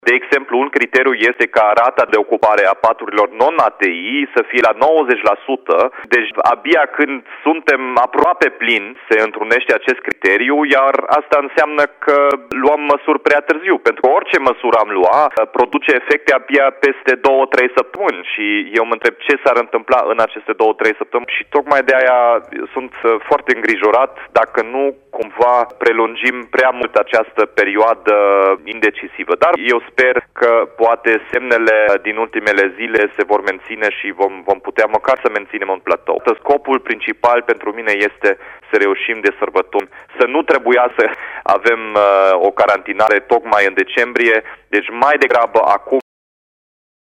De exemplu, un criteriu este ca rata de ocupare a paturilor non-ATI să fie la 90%, deci abia când suntem aproape plini se întrunește acest criteriu, iar asta înseamnă că luăm măsuri prea târziu, pentru că orice măsură am luat produce efecte abia peste 2-3 săptămâni și eu mă întreb ce s-ar întâmpla în aceste 2-3 săptămâni și tocmai de aia sunt foarte îngrijorat dacă nu cumva prelungim prea mult această perioadă indecisivă. Dar eu sper că poate semnele din ultimele zile se vor menține și vom putea măcar să menținem un platou. Scopul principal pentru mine este să reușim de sărbători, să nu trebuia să avem o carantinare tocmai în decembrie, deci mai degrabă acum